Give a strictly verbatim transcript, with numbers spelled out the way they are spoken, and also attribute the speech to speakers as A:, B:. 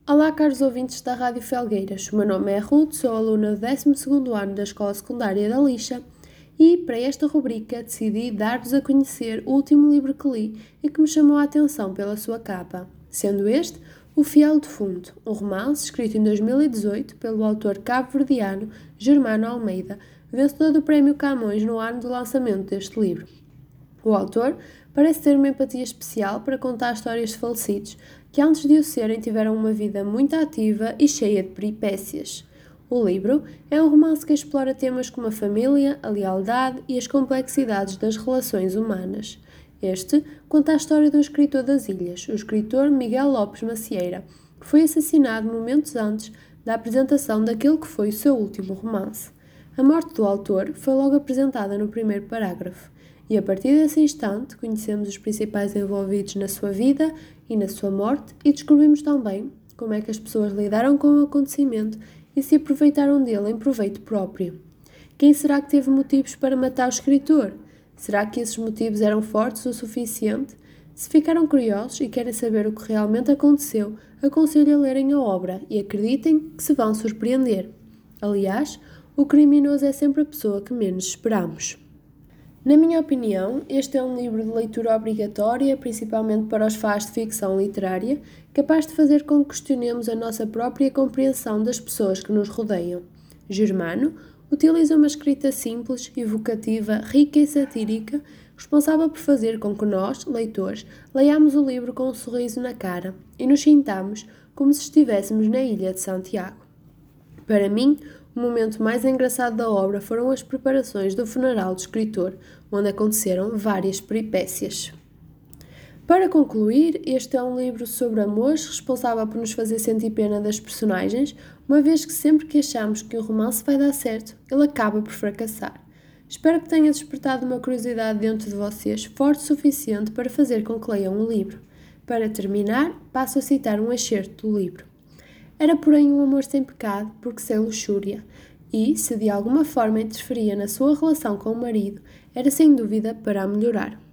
A: Olá, caros ouvintes da Rádio Felgueiras. O meu nome é Ruth, sou aluna do décimo segundo ano da Escola Secundária da Lixa e, para esta rubrica, decidi dar-vos a conhecer o último livro que li e que me chamou a atenção pela sua capa, sendo este O Fiel Defunto, um romance escrito em dois mil e dezoito pelo autor cabo-verdiano Germano Almeida, vencedor do Prémio Camões no ano do lançamento deste livro. O autor parece ter uma empatia especial para contar histórias de falecidos que antes de o serem tiveram uma vida muito ativa e cheia de peripécias. O livro é um romance que explora temas como a família, a lealdade e as complexidades das relações humanas. Este conta a história de um escritor das ilhas, o escritor Miguel Lopes Macieira, que foi assassinado momentos antes da apresentação daquele que foi o seu último romance. A morte do autor foi logo apresentada no primeiro parágrafo. E a partir desse instante conhecemos os principais envolvidos na sua vida e na sua morte e descobrimos também como é que as pessoas lidaram com o acontecimento e se aproveitaram dele em proveito próprio. Quem será que teve motivos para matar o escritor? Será que esses motivos eram fortes o suficiente? Se ficaram curiosos e querem saber o que realmente aconteceu, aconselho a lerem a obra e acreditem que se vão surpreender. Aliás, o criminoso é sempre a pessoa que menos esperamos. Na minha opinião, este é um livro de leitura obrigatória, principalmente para os fãs de ficção literária, capaz de fazer com que questionemos a nossa própria compreensão das pessoas que nos rodeiam. Germano utiliza uma escrita simples, evocativa, rica e satírica, responsável por fazer com que nós, leitores, leiamos o livro com um sorriso na cara e nos sintamos como se estivéssemos na ilha de Santiago. Para mim, o momento mais engraçado da obra foram as preparações do funeral do escritor, onde aconteceram várias peripécias. Para concluir, este é um livro sobre amores, responsável por nos fazer sentir pena das personagens, uma vez que sempre que achamos que um romance vai dar certo, ele acaba por fracassar. Espero que tenha despertado uma curiosidade dentro de vocês forte o suficiente para fazer com que leiam o livro. Para terminar, passo a citar um excerto do livro. Era, porém, um amor sem pecado, porque sem luxúria, e, se de alguma forma interferia na sua relação com o marido, era sem dúvida para a melhorar.